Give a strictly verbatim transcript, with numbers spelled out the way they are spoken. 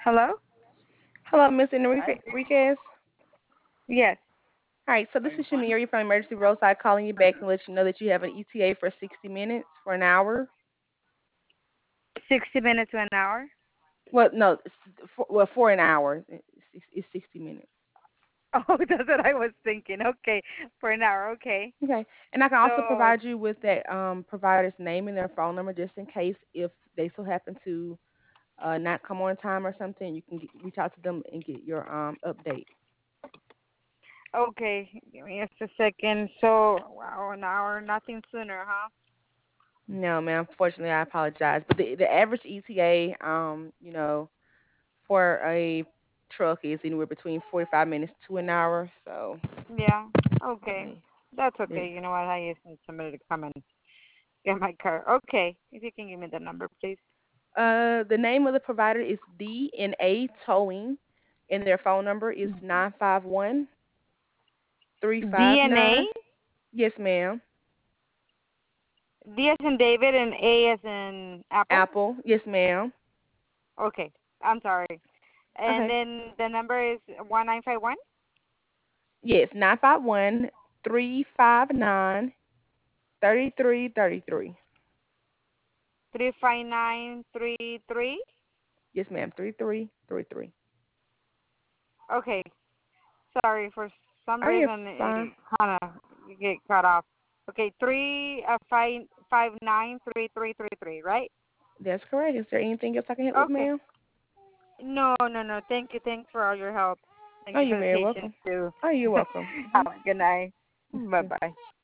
Hello? Hello, Miss Enrique- Hi. Enriquez. Yes. All right, so this is Shamiri from Emergency Roadside calling you back and let you know that you have an E T A for sixty minutes for an hour. sixty minutes to an hour? Well, no, it's for, well, for an hour. It's, it's sixty minutes. Oh, that's what I was thinking. Okay. For an hour. Okay. Okay, and I can also So, provide you with that um, provider's name and their phone number just in case if they so happen to uh, not come on time or something, you can get, reach out to them and get your um, update. okay. Give me just a second. So, wow, an hour, nothing sooner, huh? No, man, unfortunately, I apologize. But the, the average E T A, um, you know, for a truck is anywhere between forty-five minutes to an hour. So, Yeah. Okay. eh, That's it- okay. You know what? I just need somebody to come and get my car. Okay. If you can give me the number, please. uh, the name of the provider is D and A Towing, and their phone number is nine five one three five D N A? nine. Yes, ma'am. D as in David and A as in Apple? Apple. Yes, ma'am. Okay. I'm sorry. And Okay. then the number is one nine five one? Yes, nine five one three five nine thirty three thirty three. three five nine three three. Yes, ma'am. Three three three three. Okay. Sorry, for some Oh, you're reason fine. it kind of get cut off. Okay, three uh, five five nine three three three three. Right? That's correct. Is there anything else I can help with, Okay. ma'am? No, no, no. Thank you. Thanks for all your help. Thank Oh, you you're for the very patience welcome. too. Oh, you're welcome. Have Mm-hmm. a good night. You Bye too. bye.